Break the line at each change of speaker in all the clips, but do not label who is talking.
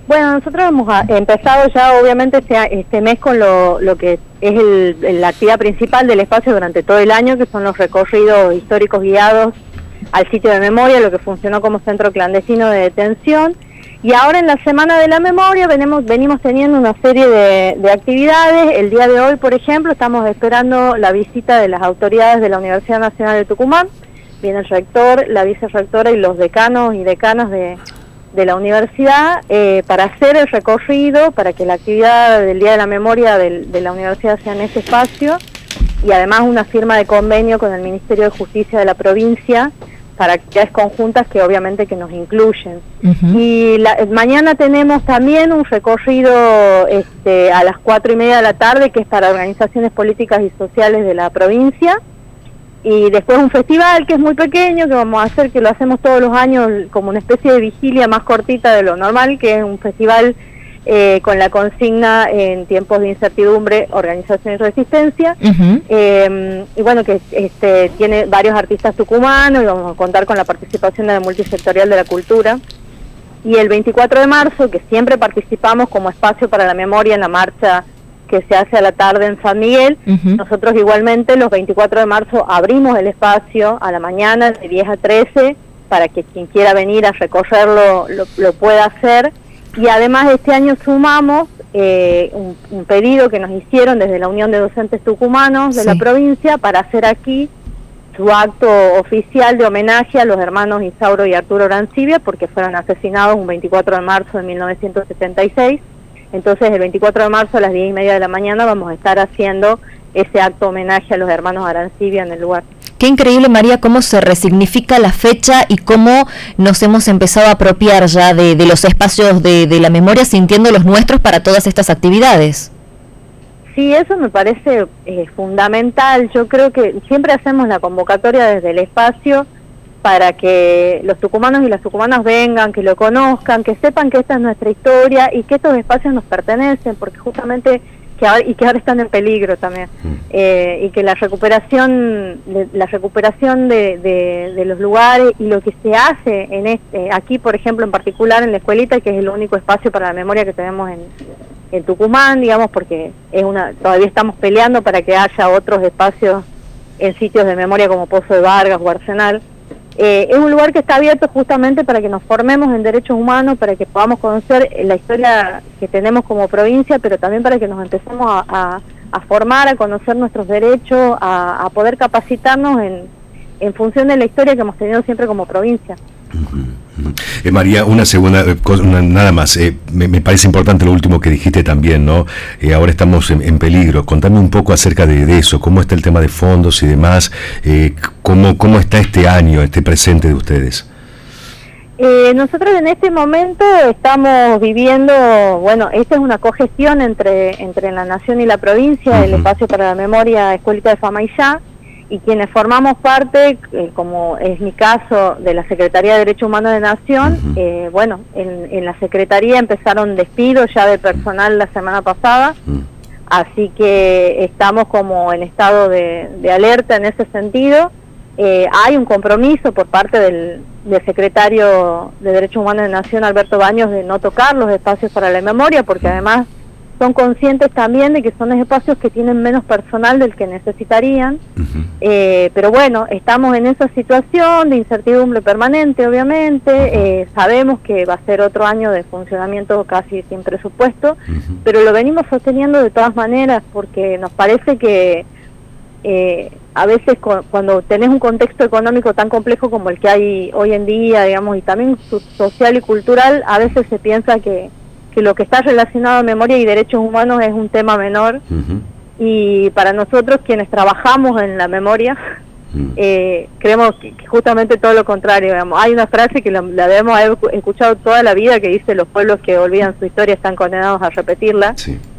Bueno, nosotros hemos empezado ya obviamente este mes con lo que es la actividad principal del espacio durante todo el año, que son los recorridos históricos guiados al sitio de memoria, lo que funcionó como centro clandestino de detención. Y ahora en la Semana de la Memoria venimos teniendo una serie de actividades. El día de hoy, por ejemplo, estamos esperando la visita de las autoridades de la Universidad Nacional de Tucumán. Viene el rector, la vicerrectora y los decanos y decanas de la universidad para hacer el recorrido, para que la actividad del Día de la Memoria de la universidad sea en ese espacio, y además una firma de convenio con el Ministerio de Justicia de la provincia para actividades conjuntas que obviamente que nos incluyen. Y mañana tenemos también un recorrido a las 4:30 de la tarde, que es para organizaciones políticas y sociales de la provincia, y después un festival que es muy pequeño, que vamos a hacer, que lo hacemos todos los años como una especie de vigilia más cortita de lo normal, que es un festival con la consigna en tiempos de incertidumbre, organización y resistencia. Y bueno, que tiene varios artistas tucumanos, y vamos a contar con la participación de la multisectorial de la cultura. Y el 24 de marzo, que siempre participamos como espacio para la memoria en la marcha que se hace a la tarde en San Miguel, nosotros igualmente los 24 de marzo abrimos el espacio a la mañana de 10 a 13 para que quien quiera venir a recorrerlo lo pueda hacer. Y además este año sumamos un pedido que nos hicieron desde la Unión de Docentes Tucumanos de la provincia para hacer aquí su acto oficial de homenaje a los hermanos Isauro y Arturo Arancibia, porque fueron asesinados un 24 de marzo de 1976. Entonces el 24 de marzo a las 10:30 de la mañana vamos a estar haciendo ese acto homenaje a los hermanos Arancibia en el lugar.
Qué increíble, María, cómo se resignifica la fecha y cómo nos hemos empezado a apropiar ya de los espacios de la memoria, sintiendo los nuestros para todas estas actividades.
Sí, eso me parece fundamental. Yo creo que siempre hacemos la convocatoria desde el espacio para que los tucumanos y las tucumanas vengan, que lo conozcan, que sepan que esta es nuestra historia y que estos espacios nos pertenecen, porque justamente que ahora están en peligro también, y que la recuperación de los lugares y lo que se hace aquí, por ejemplo, en particular en la escuelita, que es el único espacio para la memoria que tenemos en Tucumán, digamos, porque todavía estamos peleando para que haya otros espacios en sitios de memoria como Pozo de Vargas o Arsenal. Es un lugar que está abierto justamente para que nos formemos en derechos humanos, para que podamos conocer la historia que tenemos como provincia, pero también para que nos empecemos a formar, a conocer nuestros derechos, a poder capacitarnos en función de la historia que hemos tenido siempre como provincia.
María, una segunda cosa, nada más, me parece importante lo último que dijiste también, ¿no? Ahora estamos en peligro. Contame un poco acerca de eso, cómo está el tema de fondos y demás, cómo está este año, este presente de ustedes.
Nosotros en este momento estamos viviendo, bueno, esta es una cogestión entre la Nación y la provincia, el espacio para la memoria Escuelita de Famaillá, y quienes formamos parte, como es mi caso, de la Secretaría de Derechos Humanos de Nación. Bueno, en la Secretaría empezaron despidos ya de personal la semana pasada, así que estamos como en estado de alerta en ese sentido. Hay un compromiso por parte del Secretario de Derechos Humanos de Nación, Alberto Baños, de no tocar los espacios para la memoria, porque además son conscientes también de que son espacios que tienen menos personal del que necesitarían, pero bueno, estamos en esa situación de incertidumbre permanente, obviamente. Sabemos que va a ser otro año de funcionamiento casi sin presupuesto, pero lo venimos sosteniendo de todas maneras, porque nos parece que a veces cuando tenés un contexto económico tan complejo como el que hay hoy en día, digamos, y también social y cultural, a veces se piensa que lo que está relacionado a memoria y derechos humanos es un tema menor, y para nosotros quienes trabajamos en la memoria creemos que justamente todo lo contrario, digamos. Hay una frase que la debemos haber escuchado toda la vida, que dice: los pueblos que olvidan su historia están condenados a repetirla.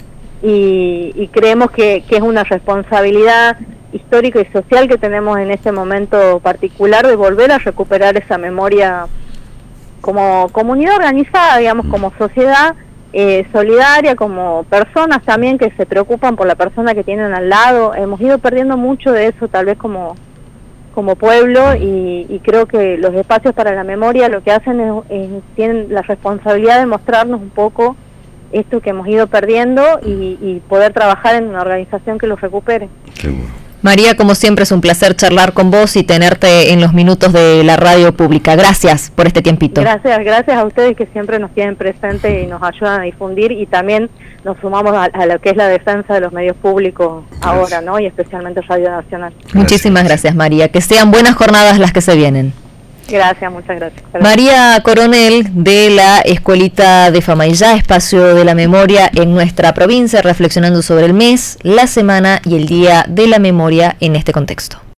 Y creemos que es una responsabilidad histórica y social que tenemos en este momento particular, de volver a recuperar esa memoria como comunidad organizada, digamos, como sociedad solidaria, como personas también que se preocupan por la persona que tienen al lado. Hemos ido perdiendo mucho de eso, tal vez como como pueblo, y creo que los espacios para la memoria lo que hacen tienen la responsabilidad de mostrarnos un poco esto que hemos ido perdiendo y poder trabajar en una organización que los recupere.
Seguro.
María, como siempre es un placer charlar con vos y tenerte en los minutos de la radio pública. Gracias por este tiempito.
Gracias a ustedes que siempre nos tienen presente y nos ayudan a difundir, y también nos sumamos a lo que es la defensa de los medios públicos ahora, ¿no? Y especialmente Radio Nacional.
Muchísimas gracias, María. Que sean buenas jornadas las que se vienen.
Gracias, muchas gracias.
María Coronel, de la Escuelita de Famaillá, Espacio de la Memoria en nuestra provincia, reflexionando sobre el mes, la semana y el Día de la Memoria en este contexto.